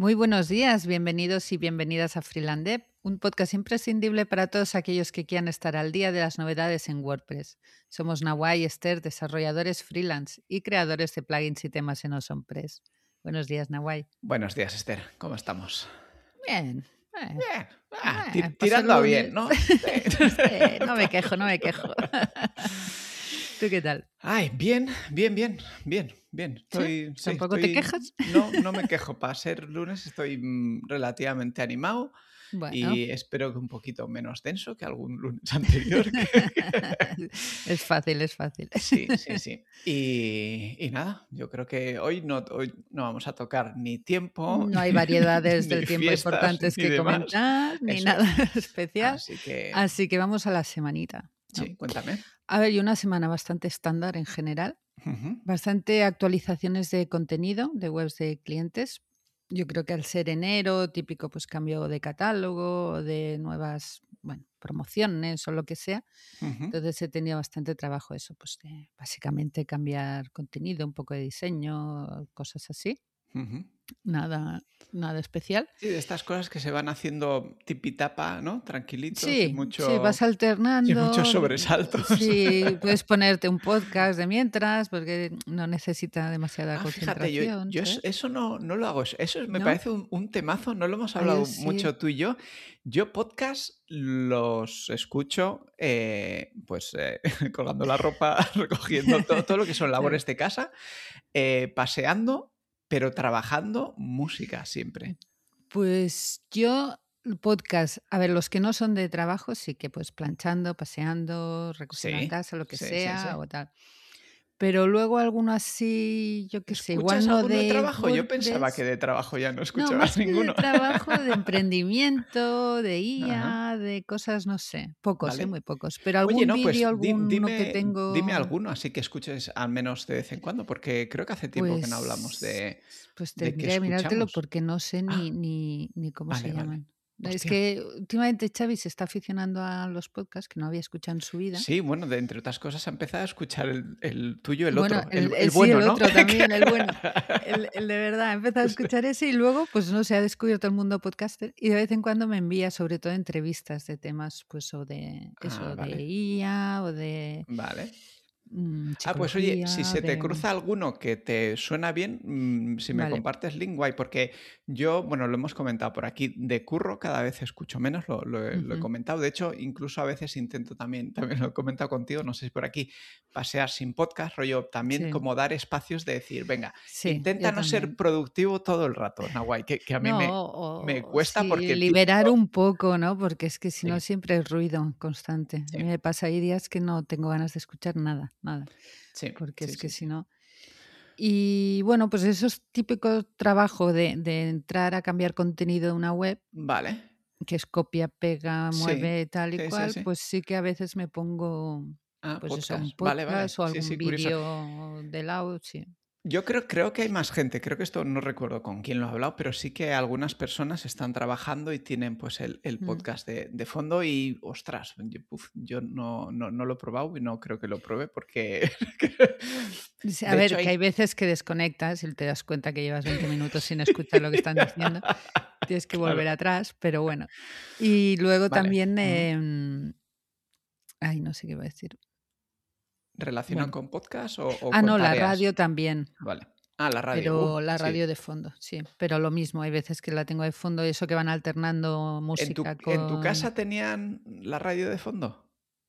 Muy buenos días, bienvenidos y bienvenidas a Freelandev, un podcast imprescindible para todos aquellos que quieran estar al día de las novedades en WordPress. Somos Nawá y Esther, desarrolladores freelance y creadores de plugins y temas en AwesomePress. Buenos días, Nawá. Buenos días, Esther. ¿Cómo estamos? Bien. Bien. Pasé el Tirando a lunes. bien, ¿no? Sí, no me quejo. ¿Tú qué tal? Ay, bien. ¿Sí? ¿Tampoco te quejas? No me quejo. Para ser lunes estoy relativamente animado Bueno. y espero que un poquito menos denso que algún lunes anterior. Es fácil. Sí. Y nada, yo creo que hoy no vamos a tocar ni tiempo, No hay variedades del ni tiempo fiestas, importantes ni que demás. comentar, ni Eso nada es. especial. Así que vamos a la semanita, ¿no? Sí, cuéntame. A ver, y una semana bastante estándar en general. Ujú. Bastante actualizaciones de contenido de webs de clientes. Yo creo que al ser enero, típico pues cambio de catálogo o de nuevas, promociones o lo que sea. Ujú. Entonces he tenido bastante trabajo eso, pues de básicamente cambiar contenido, un poco de diseño, cosas así. Ujú. Nada especial. Sí, de estas cosas que se van haciendo tipitapa, ¿no? Tranquilitos, Sí, vas sin muchos alternando. sobresaltos. Sí, puedes ponerte un podcast de mientras, porque no necesita demasiada Fíjate, yo, concentración, yo ¿sabes? eso no lo hago. Eso me ¿No? parece un temazo, no lo hemos Yo hablado sí. mucho tú y yo. Yo podcast los escucho colgando la ropa, recogiendo todo lo que son labores de casa, paseando, pero trabajando música siempre. Pues yo, podcast, a ver, los que no son de trabajo, sí que pues planchando, paseando, recogiendo la Sí, casa, lo que sí. sea o tal. Pero luego alguno así, yo qué sé, igual ¿Escuchas no alguno de de trabajo? Yo pensaba que WordPress. de trabajo ya no No, escuchabas más que de ninguno. trabajo, de emprendimiento, de Ajá, IA, de cosas, no sé, pocos, vale. muy pocos. Pero Oye, algún no, pues vídeo, alguno que dime tengo, alguno, así que escuches al menos de vez en cuando, porque creo que hace tiempo que no hablamos pues, pues de qué tendría que mirártelo escuchamos. porque no sé Ah, ni cómo se vale. llaman. Es Hostia. que últimamente Xavi se está aficionando a los podcasts que no había escuchado en su vida. Sí, bueno, entre otras cosas, ha empezado a escuchar el tuyo, el Bueno, otro, el el sí, bueno, el ¿no? otro también, el bueno, el de verdad. He empezado a Sí. escuchar ese y luego, pues no sé, ha descubierto el mundo podcaster y de vez en cuando me envía sobre todo entrevistas de temas, pues o de eso, de Vale, IA o de vale. Pues oye, si psicología, se te de... cruza alguno que te suena bien, si me Vale. compartes link, guay, porque yo, bueno, lo hemos comentado por aquí, de curro cada vez escucho menos, lo he Ujú. comentado. De hecho, incluso a veces intento también lo he comentado contigo, no sé si por aquí, pasear sin podcast, rollo, también Sí, como dar espacios de decir, venga, sí, intenta yo no ser también. productivo todo el rato, Nahuay, que a mí No, me o cuesta sí, porque liberar un poco, ¿no? Porque es que si no Sí, siempre es ruido constante. A sí, mí me pasa, hay días que no tengo ganas de escuchar nada, sí, porque sí, es que sí, si sí. no... Y bueno, pues eso es típico trabajo de entrar a cambiar contenido de una web, Vale, que es copia, pega, sí, mueve, tal y cual, sí. pues sí que a veces me pongo, pues eso, un Podcast, vale. podcast o Sí, algún curioso. vídeo de lado, sí. Yo creo que hay más gente, creo que esto no recuerdo con quién lo he hablado, pero sí que algunas personas están trabajando y tienen pues el Mm. podcast de fondo y ostras, yo no lo he probado y no creo que lo pruebe porque Sí, a de hecho ver, que hay hay... veces que desconectas y te das cuenta que llevas 20 minutos sin escuchar lo que están diciendo, tienes que Claro, volver atrás, pero bueno. Y luego vale. también, Ujú. ay, no sé qué iba a decir. ¿Relacionado Bueno, con podcast o con no, la tareas? radio también. Vale. La radio, Pero la sí. radio de fondo, sí. Pero lo mismo, hay veces que la tengo de fondo, eso que van alternando música En tu con... casa tenían la radio de fondo?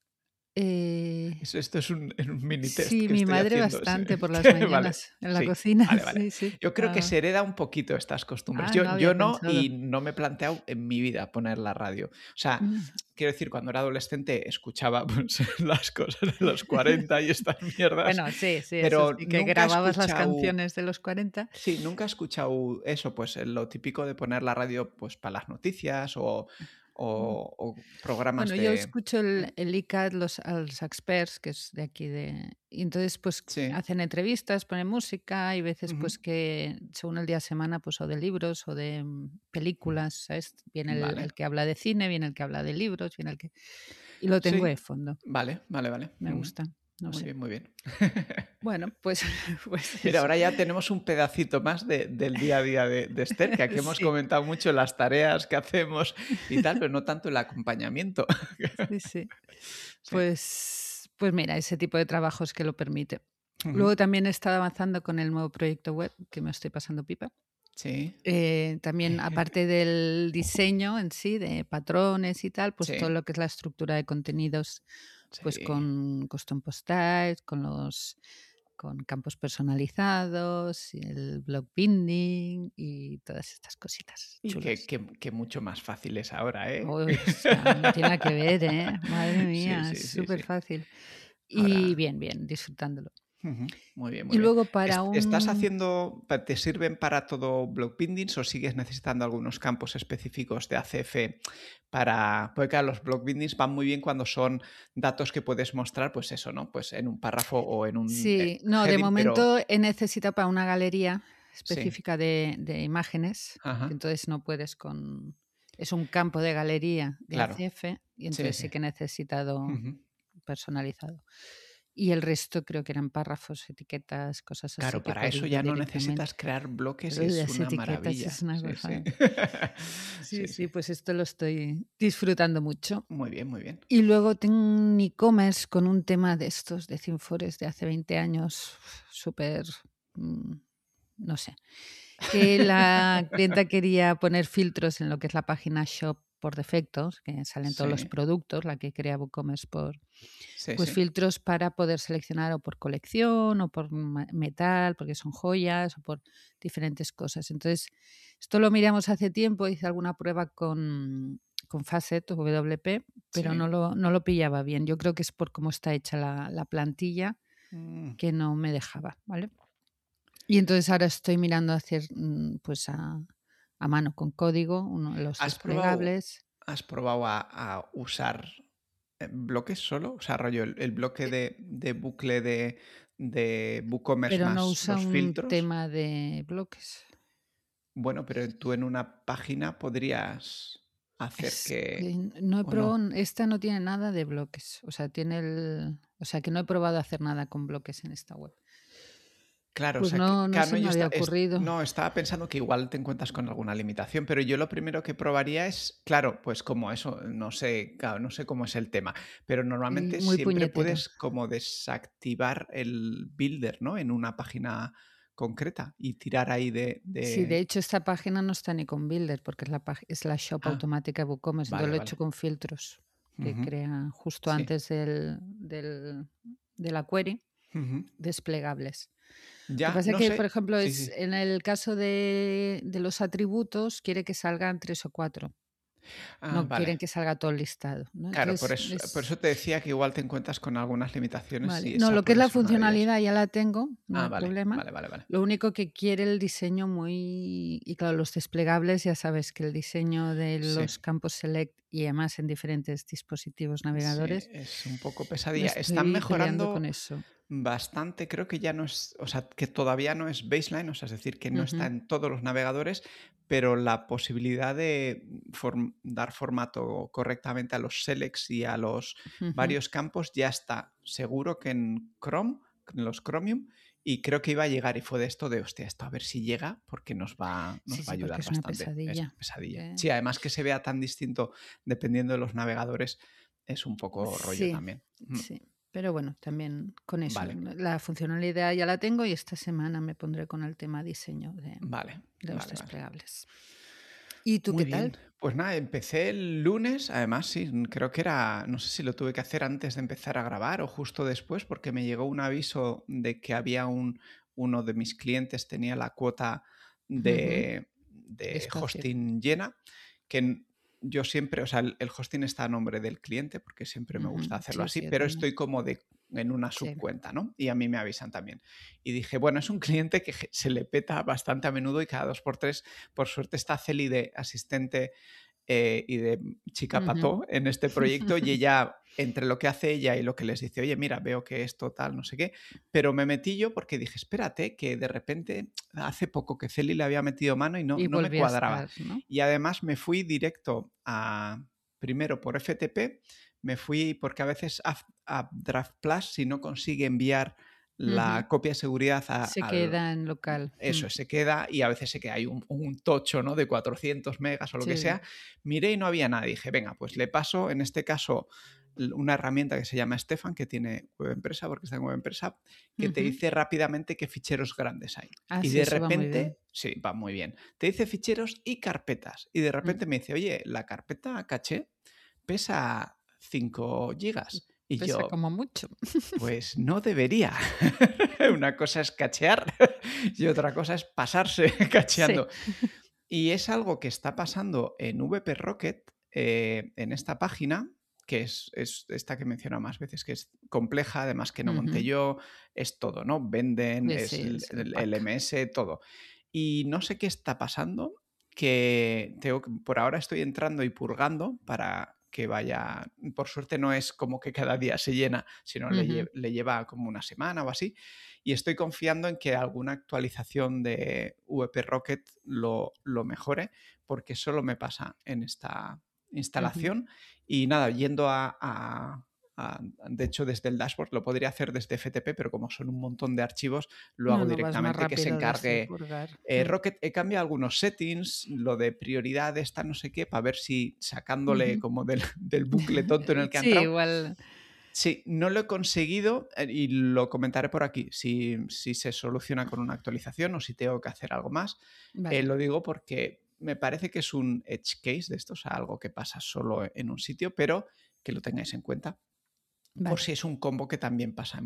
Eh, Esto es un mini test sí, que mi estoy madre haciendo. Sí. bastante por las Vale, mañanas en la sí, cocina, vale. sí. Yo creo que se hereda un poquito estas costumbres. No había Yo no, pensado. y no me he planteado en mi vida poner la radio. O sea, Mm. quiero decir, cuando era adolescente escuchaba pues, las cosas de los 40 y estas mierdas, Bueno, sí, eso pero sí, que nunca he grababas las escuchado... canciones de los 40. Sí, nunca he escuchado eso, pues lo típico de poner la radio pues para las noticias Mm. o programas Bueno, yo de... escucho el ICAT, los experts, que es de aquí y entonces, pues, Sí. hacen entrevistas, ponen música, y veces, Ujú. pues, que según el día de semana, pues, o de libros o de películas, ¿sabes? Viene el Vale. que habla de cine, viene el que habla de libros, viene el que... Y lo tengo de Sí, fondo, vale. me Ujú. gusta. No Muy sé. bien, muy bien. Bueno, pues Mira, eso. ahora ya tenemos un pedacito más del día a día de Esther, que aquí hemos Sí, comentado mucho las tareas que hacemos y tal, pero no tanto el acompañamiento. sí, sí. Sí. Pues mira, ese tipo de trabajos que lo permite. Ujú. Luego también he estado avanzando con el nuevo proyecto web, que me estoy pasando pipa. Sí, También, aparte del diseño en sí, de patrones y tal, pues todo sí, lo que es la estructura de contenidos, pues sí. con custom post types, con campos personalizados, y el blog binding y todas estas cositas Y chulas. que mucho más fácil es ahora, ¿eh? Uy, o sea, no tiene nada que ver, ¿eh? Madre Sí, mía, es sí, sí, súper sí. fácil. Y Ahora. bien, bien, disfrutándolo. Ujú. Muy bien, Y muy bien. luego para ¿Estás un haciendo, te sirven para todo block bindings o sigues necesitando algunos campos específicos de ACF para, porque claro, los block bindings van muy bien cuando son datos que puedes mostrar, pues eso, ¿no? Pues en un párrafo o en un sí, no, de heading, pero momento he necesitado para una galería sí, específica de imágenes, que ajá, entonces no puedes con... Es un campo de galería de claro, ACF y sí, entonces sí sí. que he necesitado Ujú. personalizado. Y el resto creo que eran párrafos, etiquetas, cosas así Claro, que para eso podía ya ir no directamente. necesitas crear bloques y es Las una etiquetas es maravilla. una Sí, sí. gozada. Sí, Sí, sí, sí. pues esto lo estoy disfrutando mucho. Muy bien, muy bien. Y luego tengo un e-commerce con un tema de estos de Cinfores de hace 20 años, súper, mm, no sé, que la clienta quería poner filtros en lo que es la página shop por defecto, que salen todos los Sí, productos, la que crea WooCommerce sí, pues sí. filtros para poder seleccionar o por colección o por metal, porque son joyas o por diferentes cosas. Entonces, esto lo miramos hace tiempo, hice alguna prueba con Facet o WP, pero Sí. no lo pillaba bien. Yo creo que es por cómo está hecha la plantilla Mm. que no me dejaba, ¿vale? Y entonces ahora estoy mirando hacer pues a mano con código, los ¿Has probado, desplegables. has probado a usar bloques solo? O sea, rollo, el bloque eh, de bucle de WooCommerce pero no más usa los un filtros. tema de bloques. Bueno, pero tú en una página podrías hacer Es que... que no he ¿O no? probado, esta no tiene nada de bloques, o sea, o sea, que no he probado a hacer nada con bloques en esta web. Claro, o Pues sea, que no claro, no, se me había ocurrido. no, estaba pensando que igual te encuentras con alguna limitación, pero yo lo primero que probaría es, claro, pues como eso, no sé, claro, no sé cómo es el tema, pero Y normalmente muy siempre puñetero. puedes como desactivar el builder, ¿no? En una página concreta y tirar ahí Sí, de de... hecho esta página no está ni con Builder porque es la shop Ah, automática de WooCommerce, entonces vale, lo he hecho vale. con filtros que Ujú. crea justo Sí. antes de la query Ujú. desplegables. Lo que Ya, pasa es no que, por sé. ejemplo, Sí, es sí. en el caso de los atributos, quiere que salgan 3 o 4. Ah, No quieren vale. que salga todo el listado, ¿no? Claro, Entonces, por eso te decía que igual te encuentras con algunas limitaciones vale. y No, esa lo que es puede la ser una de ellas. funcionalidad ya la tengo, no Ah, hay vale, problema. vale, vale, vale. Lo único que quiere el diseño muy... Y claro, los desplegables, ya sabes que el diseño de Sí, los campos select y además en diferentes dispositivos sí, navegadores, es un poco me pesadilla. Están estoy peleando con mejorando eso. bastante, creo que ya no es, o sea, que todavía no es baseline, o sea, es decir, que no está Ujú, en todos los navegadores, pero la posibilidad de dar formato correctamente a los selects y a los ujú. varios campos ya está. Seguro que en Chrome, en los Chromium, y creo que iba a llegar y fue de esto de, hostia, esto a ver si llega porque nos Sí, va a sí, porque ayudar es una bastante. Es pesadilla. pesadilla. que- Sí, además que se vea tan distinto dependiendo de los navegadores, es un poco rollo Sí, también. Mm. sí. Pero bueno, también con eso. Vale, La funcionalidad ya la tengo y esta semana me pondré con el tema diseño vale, de los vale, vale. desplegables. ¿Y tú Muy qué tal? bien. Pues nada, empecé el lunes, además sí, creo que era, no sé si lo tuve que hacer antes de empezar a grabar o justo después, porque me llegó un aviso de que había uno de mis clientes tenía la cuota Ujú, de de espacio. hosting llena, que yo siempre, o sea, el hosting está a nombre del cliente, porque siempre me gusta Ujú, hacerlo sí, así, sí, yo pero también. estoy como en una Sí. subcuenta, ¿no? Y a mí me avisan también. Y dije, bueno, es un cliente que se le peta bastante a menudo y cada dos por tres, por suerte está Celi de asistente y de chica Ujú. pató en este proyecto y ella, entre lo que hace ella y lo que les dice, oye, mira, veo que esto tal, no sé qué, pero me metí yo porque dije, espérate, que de repente hace poco que Celi le había metido mano y Y no me volví a cuadraba. estar, ¿no? Y además me fui directo a primero por FTP, me fui porque a veces Draft Plus, si no consigue enviar la copia de seguridad Se al... queda en local. Eso, se queda y a veces se queda hay un tocho, ¿no? De 400 megas o lo que Sí. sea. Miré y no había nada. Dije, venga, pues le paso, en este caso, una herramienta que se llama Stefan, que tiene Web Empresa, porque está en Web Empresa, que te dice rápidamente qué ficheros grandes hay. Ah, Y sí, de eso va muy bien. repente, sí, va muy bien. Te dice ficheros y carpetas. Y de repente me dice, oye, la carpeta caché pesa 5 gigas. Y Pesa yo, como mucho. pues no debería. Una cosa es cachear y otra cosa es pasarse Sí. cacheando. Y es algo que está pasando en VP Rocket, en esta página, que es esta que he mencionado más veces, que es compleja, además que no monté yo, es todo, ¿no? Venden, Sí, es sí, es el el pack. MS, todo. Y no sé qué está pasando, que por ahora estoy entrando y purgando para que vaya, por suerte no es como que cada día se llena, sino le lleva como una semana o así, y estoy confiando en que alguna actualización de VP Rocket lo mejore, porque solo me pasa en esta instalación. Y nada, yendo de hecho, desde el dashboard lo podría hacer desde FTP, pero como son un montón de archivos, lo hago No, vas más directamente que se rápido desde encargue purgar. Rocket. He cambiado algunos settings, lo de prioridad esta no sé qué, para ver si sacándole como del bucle tonto en el que ha Sí, entrado. igual. Sí, no lo he conseguido y lo comentaré por aquí, si se soluciona con una actualización o si tengo que hacer algo más. Vale. Lo digo porque me parece que es un edge case de esto, o sea, algo que pasa solo en un sitio, pero que lo tengáis en cuenta por si Vale. es un combo que también pasa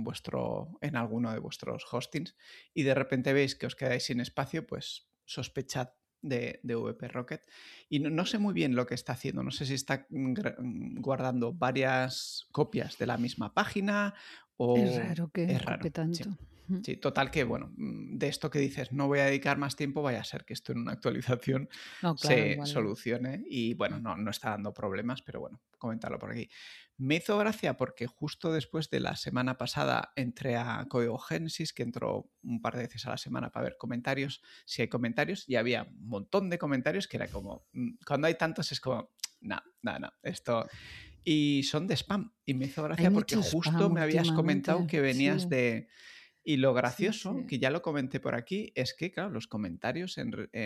en alguno de vuestros hostings y de repente veis que os quedáis sin espacio, pues sospechad de VP Rocket. Y no sé muy bien lo que está haciendo. No sé si está guardando varias copias de la misma página Es o raro que es ocupe raro. tanto. Sí. Sí, total que, bueno, de esto que dices, no voy a dedicar más tiempo, vaya a ser que esto en una actualización No, claro, se igual. solucione y, bueno, no está dando problemas, pero bueno, comentarlo por aquí. Me hizo gracia porque justo después de la semana pasada entré a Código Génesis, que entro un par de veces a la semana para ver comentarios, si hay comentarios, y había un montón de comentarios que era como, cuando hay tantos es como, no, esto... Y son de spam. Y me hizo Hay gracia porque mucho spam justo me habías comentado últimamente. que venías Sí, de... Y lo sí, gracioso, sí. que ya lo comenté por aquí, es que, claro, los comentarios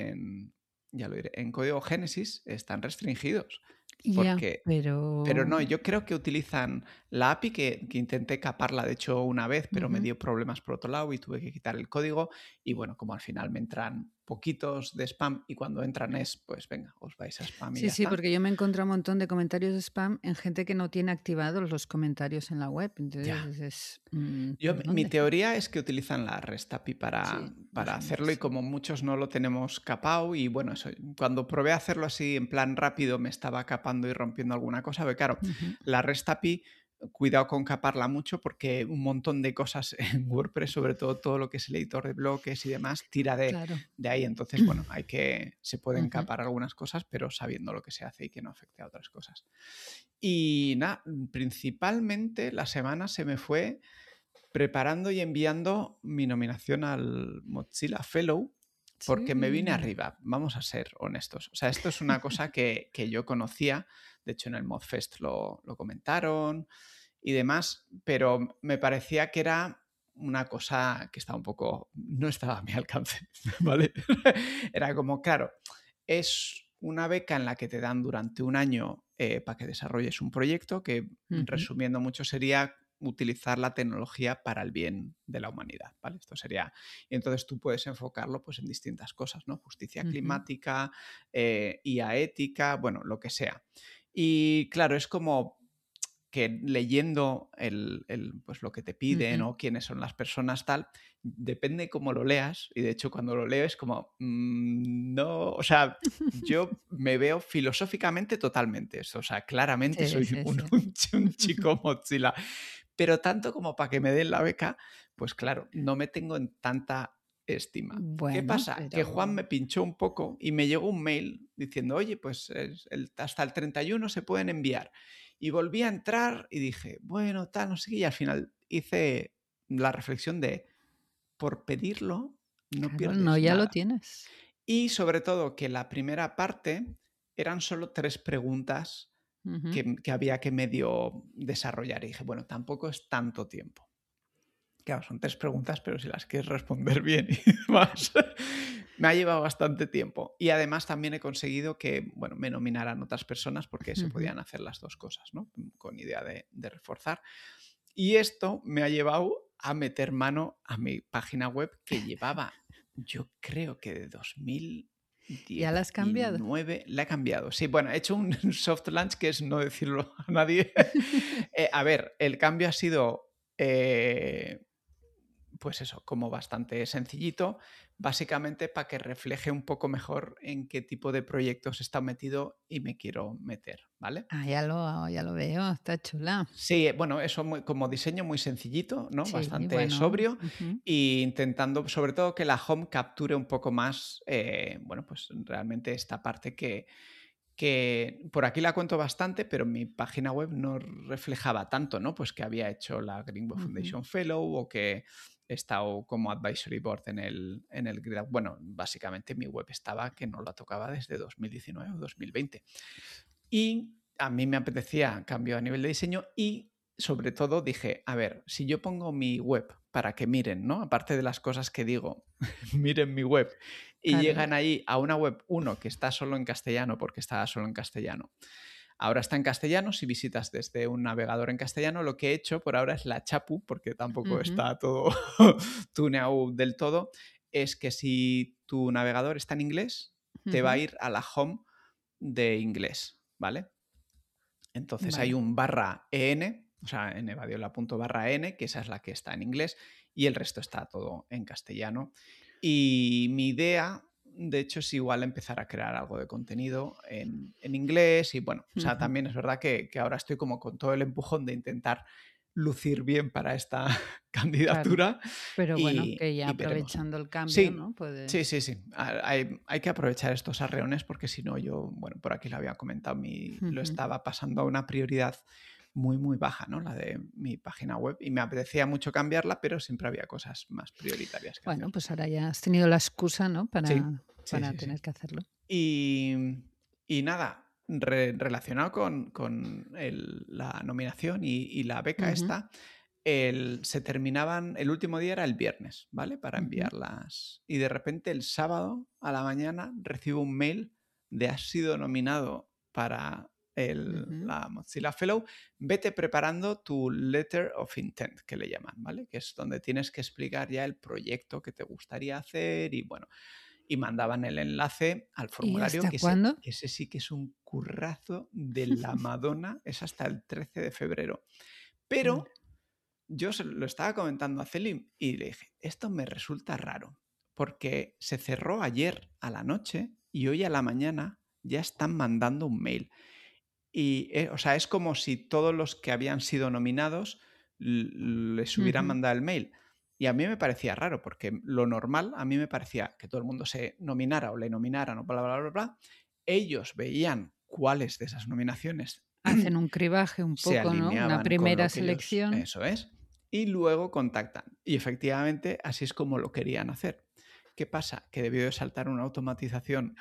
ya lo diré, en Código Génesis están restringidos. Ya, Porque pero pero... no, yo creo que utilizan la API que intenté caparla, de hecho, una vez, pero me dio problemas por otro lado y tuve que quitar el código. Y bueno, como al final me entran poquitos de spam y cuando entran es, pues venga, os vais a spam y Sí, ya sí, está. porque yo me encontré un montón de comentarios de spam en gente que no tiene activados los comentarios en la web. Ya. Entonces es... Yo, ¿por mi dónde? teoría es que utilizan la REST API Sí, para imagino que hacerlo y sí. como muchos no lo tenemos capado y bueno, eso, cuando probé a hacerlo así en plan rápido me estaba capando y rompiendo alguna cosa, pero claro, la REST API, cuidado con caparla mucho porque un montón de cosas en WordPress, sobre todo lo que es el editor de bloques y demás, tira Claro. de ahí. Entonces, bueno, se pueden Ujú. capar algunas cosas, pero sabiendo lo que se hace y que no afecte a otras cosas. Y nada, principalmente la semana se me fue preparando y enviando mi nominación al Mozilla Fellow porque me vine Sí. arriba, vamos a ser honestos. O sea, esto es una cosa que yo conocía, de hecho en el ModFest lo comentaron y demás, pero me parecía que era una cosa que estaba no estaba a mi alcance, ¿vale? Era como, claro, es una beca en la que te dan durante un año para que desarrolles un proyecto que, Ujú, resumiendo mucho, sería utilizar la tecnología para el bien de la humanidad, ¿vale? Esto sería... Y entonces tú puedes enfocarlo pues, en distintas cosas, ¿no? Justicia ujú, climática, IA ética, bueno, lo que sea. Y claro, es como que leyendo pues lo que te piden ujú. o quiénes son las personas, tal, depende cómo lo leas. Y de hecho, cuando lo leo es como, no, o sea, yo me veo filosóficamente totalmente eso. O sea, claramente Sí, soy sí, sí. un chico Mozilla. Pero tanto como para que me den la beca, pues claro, no me tengo en tanta estima. ¿Qué Bueno, pasa? Que Juan pero... me pinchó un poco y me llegó un mail diciendo, oye, pues hasta el 31 se pueden enviar. Y volví a entrar y dije, bueno, tal, no sé qué. Y al final hice la reflexión de, por pedirlo, no Claro, no, pierdes ya lo nada. tienes. Y sobre todo que la primera parte eran solo 3 preguntas Ujú. que había que medio desarrollar. Y dije, bueno, tampoco es tanto tiempo. Claro, son 3 preguntas, pero si las quieres responder bien y demás, me ha llevado bastante tiempo. Y además también he conseguido que, bueno, me nominaran otras personas porque se Ujú. podían hacer las 2 cosas, ¿no? Con idea de reforzar. Y esto me ha llevado a meter mano a mi página web que llevaba, yo creo que de ¿Ya la has cambiado? 2019 la he cambiado. Sí, bueno, he hecho un soft launch que es no decirlo a nadie. A ver, el cambio ha sido, pues eso, como bastante sencillito, básicamente para que refleje un poco mejor en qué tipo de proyectos he estado metido y me quiero meter, ¿vale? Ah, ya lo veo, está chula. Sí, bueno, eso como diseño muy sencillito, ¿no? Sí, Bastante bueno. sobrio Ujú. e intentando sobre todo que la home capture un poco más, bueno, pues realmente esta parte que por aquí la cuento bastante, pero mi página web no reflejaba tanto, ¿no? Pues que había hecho la Greenbook Ujú. Foundation Fellow o que he estado como advisory board en el bueno, básicamente mi web estaba que no la tocaba desde 2019 o 2020. Y a mí me apetecía cambio a nivel de diseño y sobre todo dije, a ver, si yo pongo mi web para que miren, ¿no? Aparte de las cosas que digo, miren mi web y Claro. llegan ahí a una web, uno, que está solo en castellano porque estaba solo en castellano. Ahora está en castellano, si visitas desde un navegador en castellano, lo que he hecho por ahora es la chapu, porque tampoco Ujú. está todo tuneado del todo, es que si tu navegador está en inglés, te va a Ujú. ir a la home de inglés, ¿vale? Entonces hay Vale. un /en, o sea, en evadiola.n, que esa es la que está en inglés, y el resto está todo en castellano. Y mi idea, de hecho, es igual empezar a crear algo de contenido en inglés. Y bueno, o sea, Ujú. también es verdad que ahora estoy como con todo el empujón de intentar lucir bien para esta Claro. candidatura Pero bueno, y, que ya y veremos. aprovechando el cambio, Sí, ¿no? sí, Puedes. sí, sí. Hay que aprovechar estos arreones porque si no, yo, bueno, por aquí lo había comentado, lo Ujú. estaba pasando a una prioridad muy, muy baja, ¿no? La de mi página web. Y me apetecía mucho cambiarla, pero siempre había cosas más prioritarias que hacer. Bueno, pues ahora ya has tenido la excusa, ¿no? Sí, sí, Para sí, sí. tener que hacerlo. Y nada, relacionado con la nominación y la beca Ujú. esta, se terminaban, el último día era el viernes, ¿vale? Para Ujú. enviarlas. Y de repente el sábado a la mañana recibo un mail de has sido nominado para Ujú. la Mozilla Fellow, vete preparando tu letter of intent, que le llaman, ¿vale? Que es donde tienes que explicar ya el proyecto que te gustaría hacer y bueno, y mandaban el enlace al ¿Y formulario, hasta que ese, cuándo? ese sí que es un currazo de la Madonna, es hasta el 13 de febrero. Vale. Pero yo se lo estaba comentando a Celim y le dije, esto me resulta raro, porque se cerró ayer a la noche y hoy a la mañana ya están mandando un mail. Y, o sea, es como si todos los que habían sido nominados les hubieran Ujú. mandado el mail. Y a mí me parecía raro, porque lo normal, a mí me parecía que todo el mundo se nominara o le nominaran o bla, bla, bla, bla. Ellos veían cuáles de esas nominaciones Hacen un cribaje un se poco, ¿no? Una alineaban con primera lo que ellos, selección. eso es, y luego contactan. Y efectivamente, así es como lo querían hacer. ¿Qué pasa? Que debió de saltar una automatización.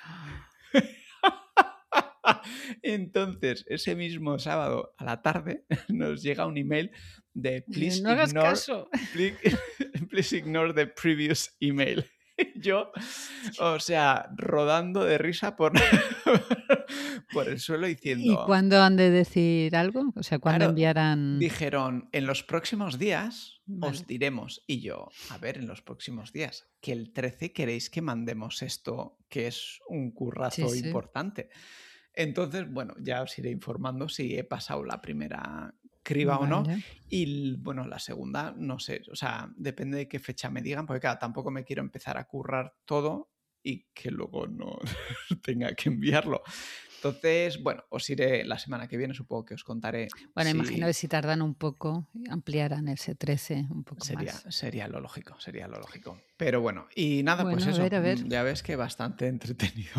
Entonces, ese mismo sábado a la tarde nos llega un email de No hagas caso. please, please ignore the previous email. Yo, o sea, rodando de risa por, por el suelo ¿Y diciendo, cuándo han de decir algo? O sea, ¿cuándo claro, enviarán? dijeron, en los próximos días os Vale. diremos. Y yo, a ver, en los próximos días, que el 13 queréis que mandemos esto, que es un Sí, currazo sí. importante. Entonces, bueno, ya os iré informando si he pasado la primera criba o no. Vale. Y bueno, la segunda, no sé, o sea, depende de qué fecha me digan, porque claro, tampoco me quiero empezar a currar todo y que luego no tenga que enviarlo. Entonces, bueno, os iré la semana que viene, supongo que os contaré Bueno, imagino que si si tardan un poco, ampliarán ese 13 un poco sería, más. sería lo lógico, sería lo lógico. Pero bueno, y nada, pues Bueno, eso, a ver. ya ves que bastante entretenido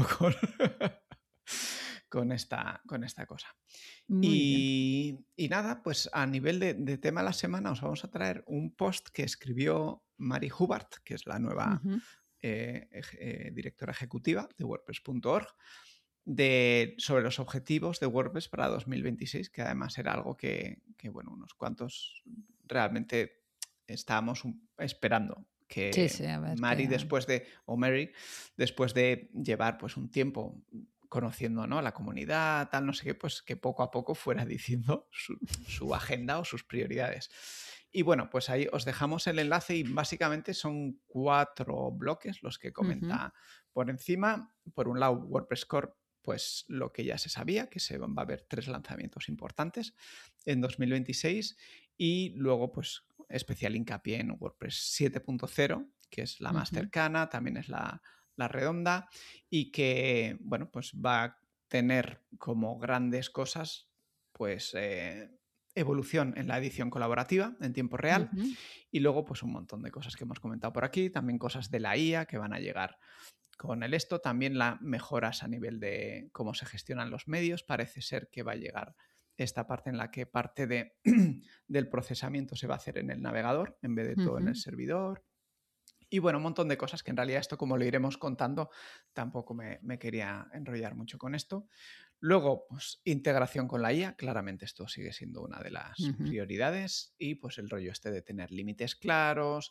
con esta cosa. Muy bien. Y nada, pues a nivel de tema de la semana os vamos a traer un post que escribió Mari Hubbard, que es la nueva Ujú. directora ejecutiva de WordPress.org, sobre los objetivos de WordPress para 2026, que además era algo que bueno, unos cuantos realmente estábamos esperando. Sí, Que sí, a ver Mary, qué. Mary, después de llevar pues un tiempo conociendo, ¿no?, la comunidad, tal, no sé qué, pues que poco a poco fuera diciendo su agenda o sus prioridades. Y bueno, pues ahí os dejamos el enlace y básicamente son 4 bloques los que Ujú, comenta por encima. Por un lado, WordPress Core, pues lo que ya se sabía, que va a haber 3 lanzamientos importantes en 2026 y luego pues especial hincapié en WordPress 7.0, que es la más ujú, cercana, también es la redonda y que, bueno, pues va a tener como grandes cosas, pues evolución en la edición colaborativa en tiempo real ujú, y luego pues un montón de cosas que hemos comentado por aquí, también cosas de la IA que van a llegar con el esto, también la mejoras a nivel de cómo se gestionan los medios, parece ser que va a llegar esta parte en la que parte del procesamiento se va a hacer en el navegador en vez de todo en el ujú. servidor. Y bueno, un montón de cosas que en realidad esto, como lo iremos contando, tampoco me quería enrollar mucho con esto. Luego, pues integración con la IA, claramente esto sigue siendo una de las Ujú, prioridades y pues el rollo este de tener límites claros,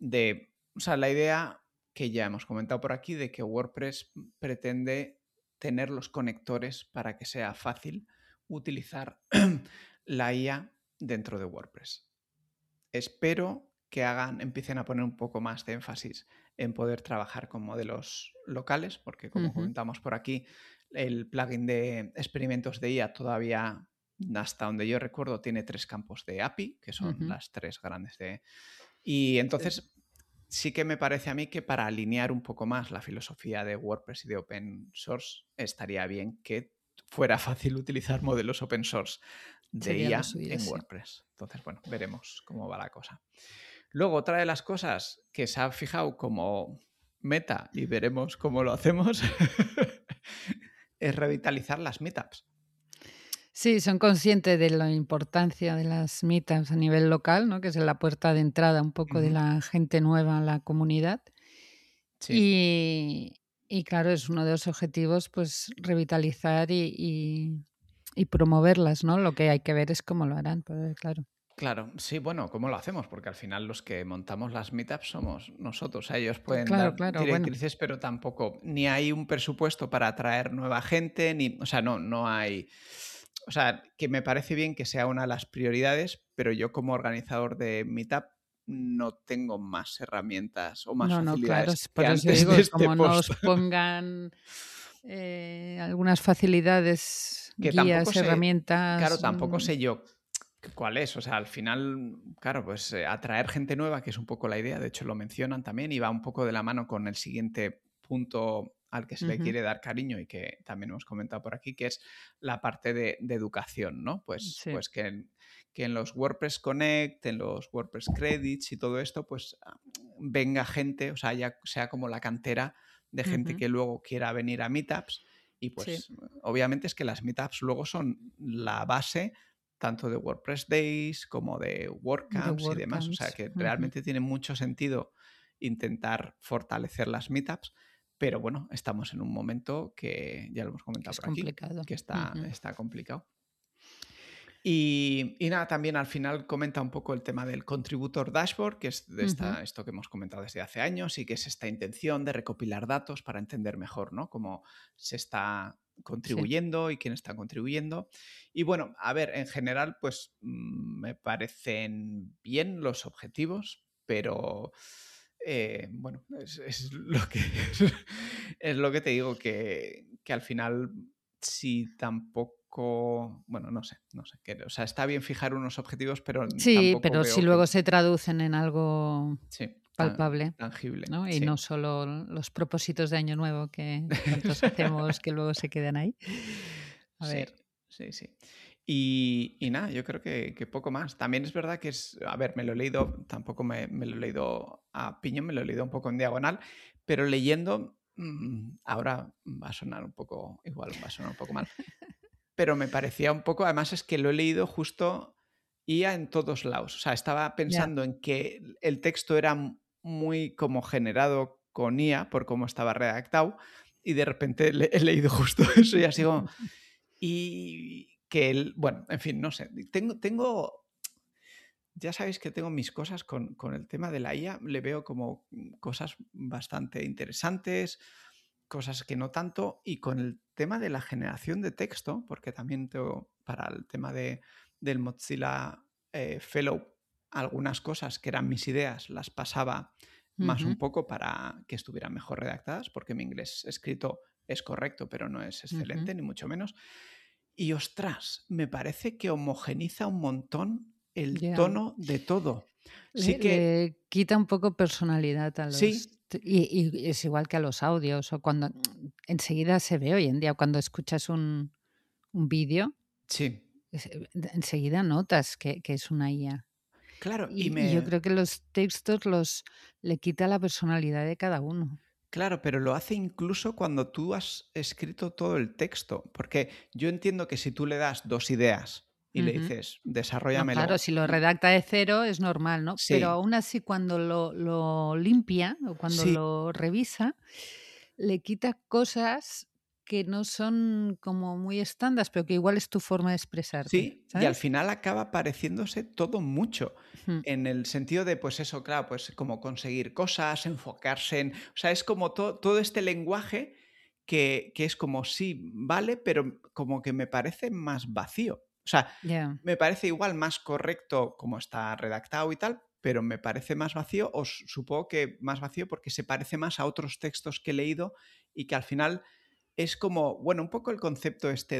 o sea, la idea que ya hemos comentado por aquí de que WordPress pretende tener los conectores para que sea fácil utilizar la IA dentro de WordPress. Espero que empiecen a poner un poco más de énfasis en poder trabajar con modelos locales, porque como ujú, comentamos por aquí, el plugin de experimentos de IA todavía, hasta donde yo recuerdo, tiene 3 campos de API, que son ujú. las 3 grandes de... Y Sí. entonces sí que me parece a mí que para alinear un poco más la filosofía de WordPress y de open source, estaría bien que fuera fácil utilizar modelos open source de Sería lo IA suyo, en sí. WordPress. Entonces, bueno, veremos cómo va la cosa. Luego, otra de las cosas que se ha fijado como meta, y veremos cómo lo hacemos, es revitalizar las meetups. Sí, son conscientes de la importancia de las meetups a nivel local, ¿no? Que es la puerta de entrada un poco de Ujú. la gente nueva a la comunidad. Sí, Y y claro, es uno de los objetivos, pues, revitalizar y promoverlas, ¿no? Lo que hay que ver es cómo lo harán, pues, claro. claro. Sí, bueno, ¿cómo lo hacemos? Porque al final los que montamos las meetups somos nosotros. O sea, ellos pueden Claro, dar claro, bueno. directrices, pero tampoco, ni hay un presupuesto para atraer nueva gente, ni, o sea, no hay. O sea, que me parece bien que sea una de las prioridades, pero yo como organizador de Meetup no tengo más herramientas o más No, no, claro, facilidades es que por eso antes de digo, este como no os post. pongan, algunas facilidades, Que tampoco guías, sé, claro, herramientas, tampoco sé yo cuál es. O sea, al final, claro, pues atraer gente nueva, que es un poco la idea, de hecho lo mencionan también y va un poco de la mano con el siguiente punto al que se le ujú, quiere dar cariño y que también hemos comentado por aquí, que es la parte de educación, ¿no? sí, Pues que en los WordPress Connect, en los WordPress Credits y todo esto, pues venga gente, o sea, ya sea como la cantera de gente ujú, que luego quiera venir a meetups y sí, pues obviamente es que las meetups luego son la base tanto de WordPress Days como de de WordCamps y demás. O sea WordCamps, que ujú. realmente tiene mucho sentido intentar fortalecer las meetups, pero bueno, estamos en un momento que ya lo hemos Que comentado es por aquí, complicado. que Ujú, está complicado. Y nada, también al final comenta un poco el tema del Contributor Dashboard, que es ujú, esto que hemos comentado desde hace años y que es esta intención de recopilar datos para entender mejor, ¿no?, cómo se está sí, contribuyendo y quién está contribuyendo. Y bueno, a ver, en general, pues me parecen bien los objetivos, pero bueno, es lo que, es lo que te digo, que al final si tampoco, bueno, no sé, o sea, está bien fijar unos objetivos, pero sí, tampoco pero si veo que luego se traducen en algo sí, palpable, tangible, ¿no? Y no sí, solo los propósitos de año nuevo que tantos hacemos que luego se quedan ahí. A sí, ver. sí, sí. Y nada, yo creo que poco más. También es verdad que a ver, me lo he leído, tampoco me lo he leído a piñón, me lo he leído un poco en diagonal, pero leyendo, ahora va a sonar un poco, igual va a sonar un poco mal, pero me parecía un poco, además es que lo he leído justo IA en todos lados. O sea, estaba Ya, pensando en que el texto era muy como generado con IA por cómo estaba redactado y de repente he leído justo eso y así como... Y que, bueno, en fin, no sé. Ya sabéis que tengo mis cosas con el tema de la IA, le veo como cosas bastante interesantes, cosas que no tanto, y con el tema de la generación de texto, porque también tengo para el tema del Mozilla Fellow algunas cosas que eran mis ideas, las pasaba más un poco para que estuvieran mejor redactadas, porque mi inglés escrito es correcto, pero no es excelente, ni mucho menos. Y ostras, me parece que homogeniza un montón el Ya. tono de todo. Sí que, Le quita un poco personalidad a los... sí, Y es igual que a los audios, o cuando enseguida se ve hoy en día, cuando escuchas un vídeo, sí, enseguida notas que es una IA. claro, Y yo creo que los textos le quita la personalidad de cada uno. claro, pero lo hace incluso cuando tú has escrito todo el texto, porque yo entiendo que si tú le das 2 ideas y le Ujú. dices, No, claro, desarróllamelo, si lo redacta de cero es normal, ¿no? Pero sí, aún así cuando lo limpia o cuando sí, lo revisa, le quita cosas que no son como muy estándar, pero que igual es tu forma de expresarte, sí, y al ¿sabes? final acaba pareciéndose todo mucho. Ujú. En el sentido de, pues eso, claro, pues como conseguir cosas, enfocarse en... O sea, es como todo este lenguaje que es como, sí, vale, pero como que me parece más vacío. O sea, Ya. me parece igual más correcto como está redactado y tal, pero me parece más vacío, o supongo que más vacío porque se parece más a otros textos que he leído y que al final es como, bueno, un poco el concepto este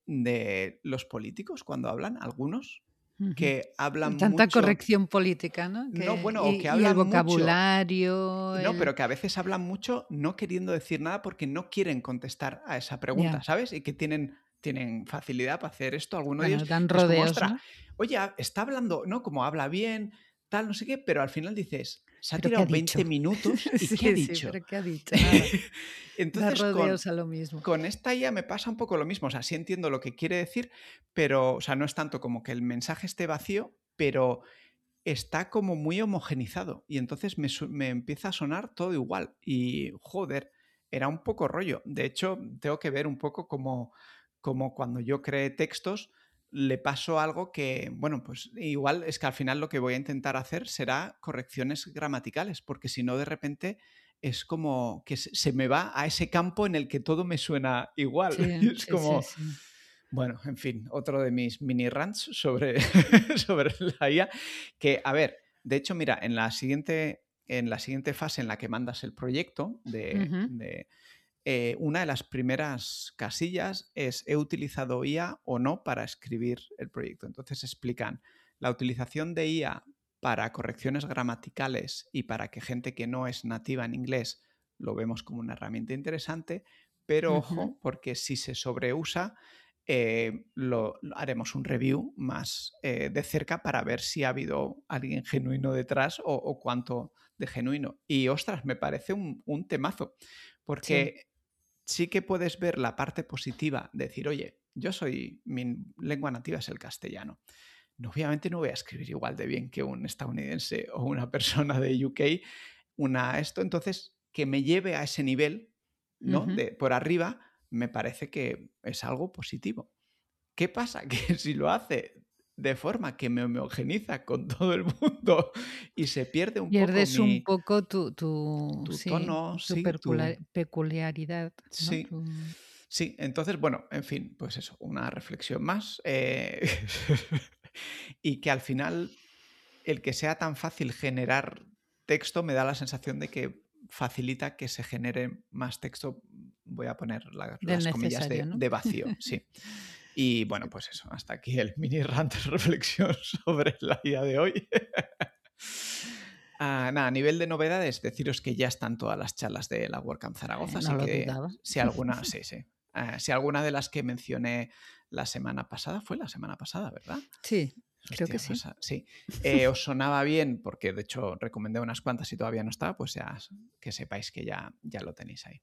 de los políticos cuando hablan, algunos, Ujú. que hablan Tanta mucho, corrección política, ¿no? no, bueno, o que Y el hablan mucho, vocabulario, no, el... pero que a veces hablan mucho no queriendo decir nada porque no quieren contestar a esa pregunta, Ya. ¿sabes? Y que tienen facilidad para hacer esto, alguno de ellos, Bueno, dan que es como, rodeos, ostra, ¿no? oye, está hablando, ¿no? Como habla bien, tal, no sé qué, pero al final dices, se ha ¿Pero qué tirado ha dicho? 20 minutos y ¿qué ha Sí, dicho? pero ¿qué ha dicho? Nada. Da Entonces, rodeos a lo mismo. con esta IA me pasa un poco lo mismo. O sea, sí entiendo lo que quiere decir, pero, o sea, no es tanto como que el mensaje esté vacío, pero está como muy homogenizado. Y entonces me empieza a sonar todo igual. Y, joder, era un poco rollo. De hecho, tengo que ver un poco como cuando yo creé textos, le paso algo que, bueno, pues igual es que al final lo que voy a intentar hacer será correcciones gramaticales, porque si no, de repente es como que se me va a ese campo en el que todo me suena igual. Sí, Y es sí, sí, como, sí. bueno, en fin, otro de mis mini rants sobre, sobre la IA, que, a ver, de hecho, mira, en la siguiente fase en la que mandas el proyecto Ujú. una de las primeras casillas es ¿he utilizado IA o no para escribir el proyecto? Entonces explican la utilización de IA para correcciones gramaticales y para que gente que no es nativa en inglés lo vemos como una herramienta interesante, pero Ujú. ojo, porque si se sobreusa, haremos un review más de cerca para ver si ha habido alguien genuino detrás o cuánto de genuino. Y ostras, me parece un temazo, Sí. porque sí que puedes ver la parte positiva, decir, oye, mi lengua nativa es el castellano. No, obviamente no voy a escribir igual de bien que un estadounidense o una persona de UK, entonces que me lleve a ese nivel, ¿no? Ujú. De por arriba, me parece que es algo positivo. ¿Qué pasa? Que si lo hace de forma que me homogeniza con todo el mundo y se pierde un poco Pierdes un poco tu sí, tono, tu sí, tu... peculiaridad, ¿no? Sí, sí, entonces, bueno, en fin, pues eso, una reflexión más. Y que al final el que sea tan fácil generar texto me da la sensación de que facilita que se genere más texto, voy a poner Del las comillas necesario, ¿no? de vacío, sí. Y bueno, pues eso, hasta aquí el mini rant de reflexión sobre la IA de hoy. Nada, a nivel de novedades, deciros que ya están todas las charlas de la WordCamp Zaragoza, No así lo que dudaba. si alguna, sí, sí. Si alguna de las que mencioné la semana pasada, fue la semana pasada, ¿verdad? Sí, creo que Hostia, sí. sí. Os sonaba bien, porque de hecho recomendé unas cuantas y todavía no está, pues ya que sepáis que ya lo tenéis ahí.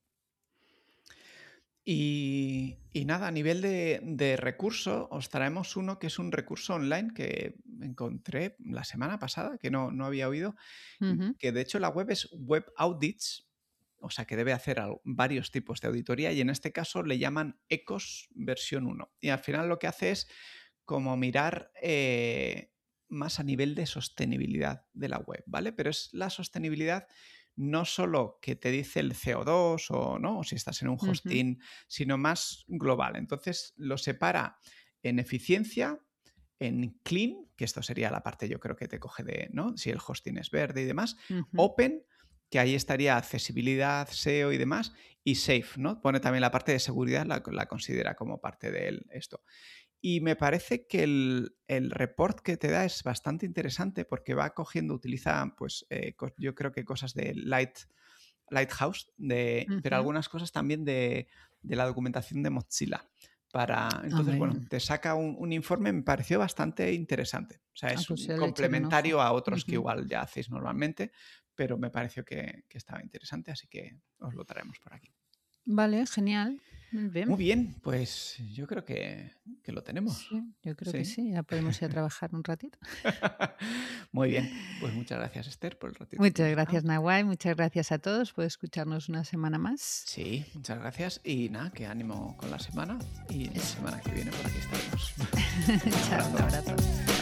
Y nada, a nivel de recurso, os traemos uno que es un recurso online que encontré la semana pasada, que no había oído, Ujú. que de hecho la web es Web Audits, O sea que debe hacer varios tipos de auditoría y en este caso le llaman ECOS versión 1. Y al final lo que hace es como mirar más a nivel de sostenibilidad de la web, ¿vale? Pero es la sostenibilidad no solo que te dice el CO2 o no, o si estás en un hosting, sino más global. Entonces lo separa en eficiencia, en clean, que esto sería la parte yo creo que te coge de, ¿no? Si el hosting es verde y demás, open, que ahí estaría accesibilidad, SEO y demás, y safe, ¿no? Pone también la parte de seguridad, la considera como parte de esto. Y me parece que el report que te da es bastante interesante porque va cogiendo, utiliza, pues, yo creo que cosas de Lighthouse, pero algunas cosas también de la documentación de Mozilla. Entonces, bueno, te saca un informe, me pareció bastante interesante. O sea, es pues complementario a otros que igual ya hacéis normalmente, pero me pareció que estaba interesante, así que os lo traemos por aquí. Vale, genial. Muy bien, pues yo creo que lo tenemos. Sí, yo creo que sí, ya podemos ir a trabajar un ratito. Muy bien, pues muchas gracias, Esther, por el ratito. Muchas gracias, Nawai, muchas gracias a todos por escucharnos una semana más. Sí, muchas gracias y nada, que ánimo con la semana y la semana que viene por aquí estaremos. Chao, un abrazo.